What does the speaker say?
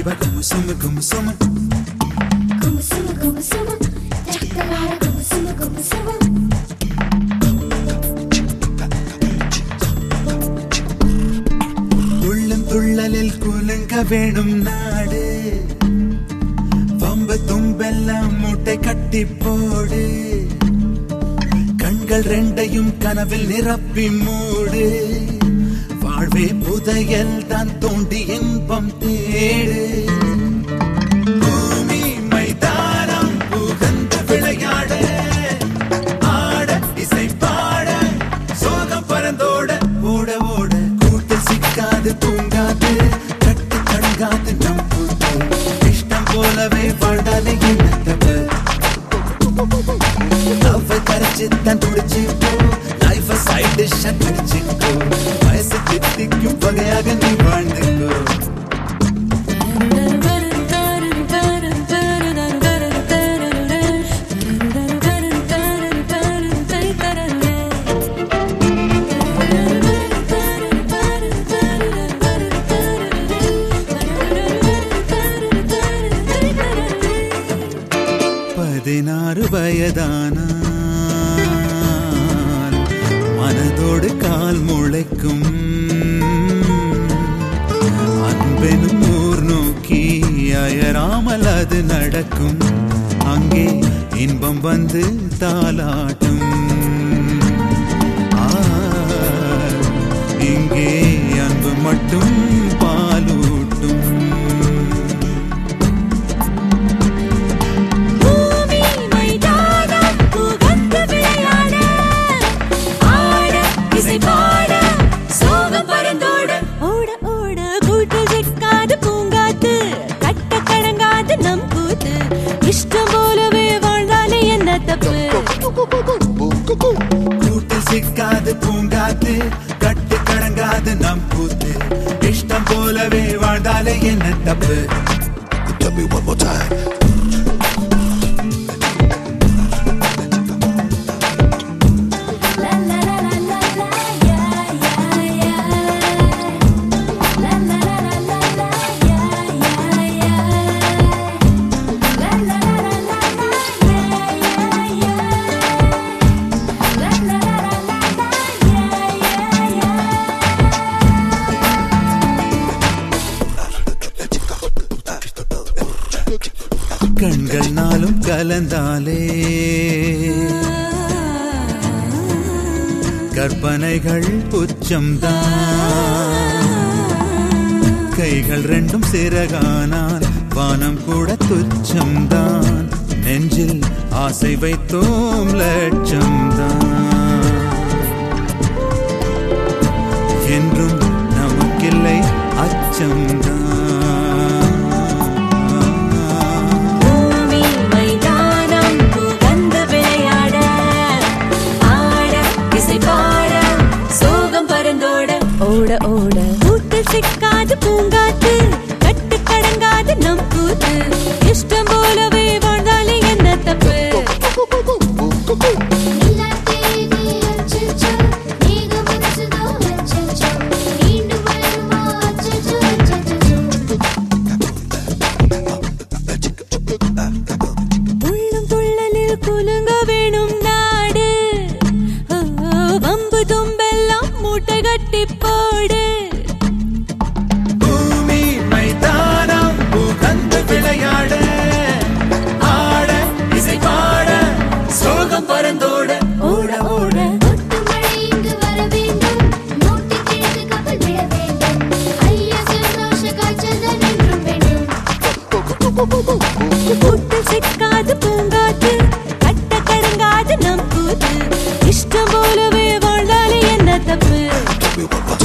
iba kumusuma kumusuma kumusuma kumusuma chakkalara kumusuma kumusuma துள்ளும் துள்ளலில் குலுங்க வேணும் நாடு வம்பு தும்பெல்லாம் மூட்டை கட்டி போடு கண்கள் ரெண்டையும் கனவில் நிரப்பி மூடு வாழ்வே புதையல் தான் தோண்டி இன்பம் தேடு பூமி மைதானம் புகந்து விளையாட ஆட இசை பாட சோகம் பறந்தோட ஓட ஓட கூட்டில் சிக்காது தூங்காது கட்டு கடுங்காது நம் கூட்டு இஷ்டம் போலவே வாழ்ந்தாலே என்ன தப்பு லவ் கரைச்சு தான் துடிச்சுக்கோ லைஃப் சைட் டிஷ் அடிச்சுக்கோ வயசு தித்திக்கும் வகையாக நீ வாழ்ந்துக்கோ பதினாறு வயதான மனதோடு கால் முளைக்கும் அன்பெனும் ஊர் நோக்கி அயராமல் அது நடக்கும் அங்கே இன்பம் வந்து தாலாட்டும் இங்கே அன்பு மட்டும் பாலூட்டும் இஷ்டம் போலவே வாழ்ந்தாலே என்ன தப்பு கூட்டில் சிக்காது பூங்காத்து கட்டு கடங்காது நம் கூத்து இஷ்டம் போலவே வாழ்ந்தாலே என்ன தப்பு Tell me one more time. கண்கள் நாளும் கலந்தாலே கற்பனைகள் புச்சம்தான் கைகள் ரெண்டும் சிறகானால் வானம் கூட துச்சம்தான் நெஞ்சில் ஆசை வைத்தோம் லட்சம்தான் என்றும் நமக்கில்லை அச்சம்தான் ஓட ஓட கூட்டில் சிக்காது பூங்காத்து கட்டு கடங்காது நம் கூத்து இஷ்டம் போலவே வாழ்ந்தாலே என்ன தப்பு உள்ளும் துள்ளலில் குலுங்க வேணும் நாடு வம்பு தும்பெல்லாம் மூட்டை கட்டி போடு பூமி மைதானம் புகந்து விளையாட ஆட இசை பாட சோகம் பறந்தோட ஓட ஓட ஒட்டு மழை இங்கு வர வேண்டும் மூட்டை கிழக்கு கப்பல் விட வேண்டும் ஐயா சந்தோஷ காய்ச்சல் தான் என்றும் வேண்டும் கூட்டில் சிக்காது பூங்காத்து கட்ட கடங்காது நம் கூத்து இஷ்டம் போலவே வாழ்ந்தாலே என்ன தப்பு Tell me one more time.